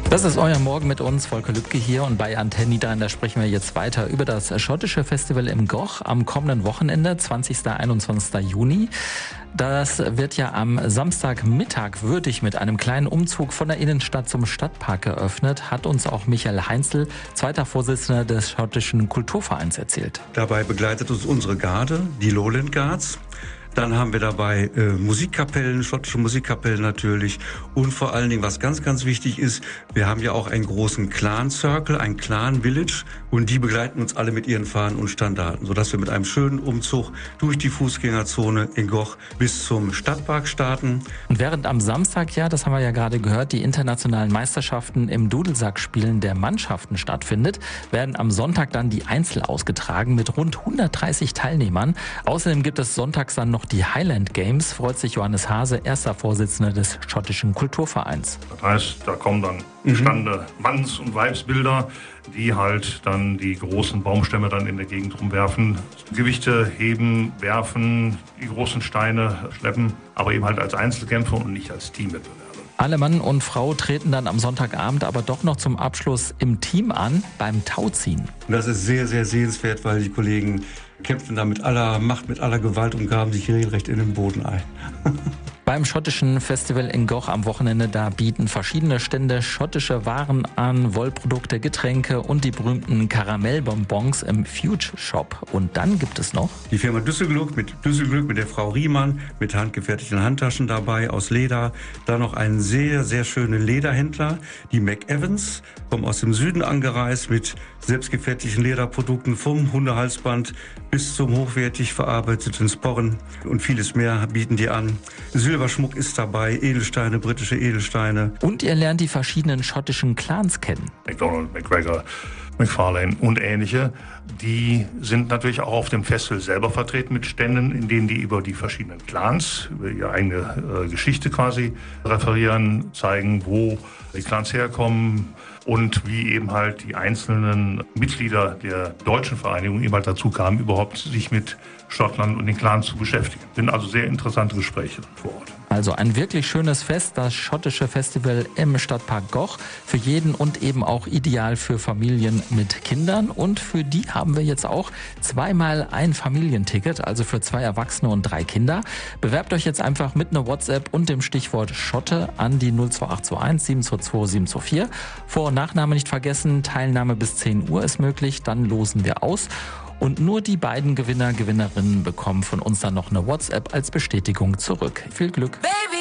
Das ist euer Morgen mit uns, Volker Lübke hier, und bei Antenne Niederrhein sprechen wir jetzt weiter über das schottische Festival im Goch am kommenden Wochenende, 20. 21. Juni. Das wird ja am Samstagmittag würdig mit einem kleinen Umzug von der Innenstadt zum Stadtpark geöffnet, hat uns auch Michael Heinzel, zweiter Vorsitzender des schottischen Kulturvereins, erzählt. Dabei begleitet uns unsere Garde, die Lowland Guards. Dann haben wir dabei Musikkapellen, schottische Musikkapellen natürlich. Und vor allen Dingen, was ganz, ganz wichtig ist, wir haben ja auch einen großen Clan-Circle, ein Clan-Village. Und die begleiten uns alle mit ihren Fahnen und Standarten, sodass wir mit einem schönen Umzug durch die Fußgängerzone in Goch bis zum Stadtpark starten. Und während am Samstag, ja, das haben wir ja gerade gehört, die internationalen Meisterschaften im Dudelsackspielen der Mannschaften stattfindet, werden am Sonntag dann die Einzel ausgetragen mit rund 130 Teilnehmern. Außerdem gibt es sonntags dann noch die Highland Games, freut sich Johannes Hase, erster Vorsitzender des schottischen Kulturvereins. Das heißt, da kommen dann gestandene Manns- und Weibsbilder, die halt dann die großen Baumstämme dann in der Gegend rumwerfen, Gewichte heben, werfen, die großen Steine schleppen, aber eben halt als Einzelkämpfer und nicht als Teamwettbewerber. Alle Mann und Frau treten dann am Sonntagabend aber doch noch zum Abschluss im Team an, beim Tauziehen. Und das ist sehr, sehr sehenswert, weil die Kollegen kämpfen da mit aller Macht, mit aller Gewalt und graben sich regelrecht in den Boden ein. Beim schottischen Festival in Goch am Wochenende, da bieten verschiedene Stände schottische Waren an, Wollprodukte, Getränke und die berühmten Karamellbonbons im Fuge Shop. Und dann gibt es noch die Firma Düsselglück mit der Frau Riemann, mit handgefertigten Handtaschen dabei aus Leder. Dann noch einen sehr, sehr schönen Lederhändler, die McEvans, kommen aus dem Süden angereist mit selbstgefertigten Lederprodukten vom Hundehalsband bis zum hochwertig verarbeiteten Sporren und vieles mehr bieten die an. Silberschmuck ist dabei, Edelsteine, britische Edelsteine. Und ihr lernt die verschiedenen schottischen Clans kennen. McDonald, McGregor, McFarlane und ähnliche, die sind natürlich auch auf dem Festival selber vertreten mit Ständen, in denen die über die verschiedenen Clans, über ihre eigene Geschichte quasi referieren, zeigen, wo die Clans herkommen und wie eben halt die einzelnen Mitglieder der deutschen Vereinigung eben halt dazu kamen, überhaupt sich mit Schottland und den Clans zu beschäftigen. Das sind also sehr interessante Gespräche vor Ort. Also ein wirklich schönes Fest, das schottische Festival im Stadtpark Goch. Für jeden und eben auch ideal für Familien mit Kindern. Und für die haben wir jetzt auch zweimal ein Familienticket, also für 2 Erwachsene und 3 Kinder. Bewerbt euch jetzt einfach mit einer WhatsApp und dem Stichwort Schotte an die 02821 722 724. Vor- und Nachname nicht vergessen, Teilnahme bis 10 Uhr ist möglich, dann losen wir aus. Und nur die beiden Gewinnerinnen bekommen von uns dann noch eine WhatsApp als Bestätigung zurück. Viel Glück! Baby.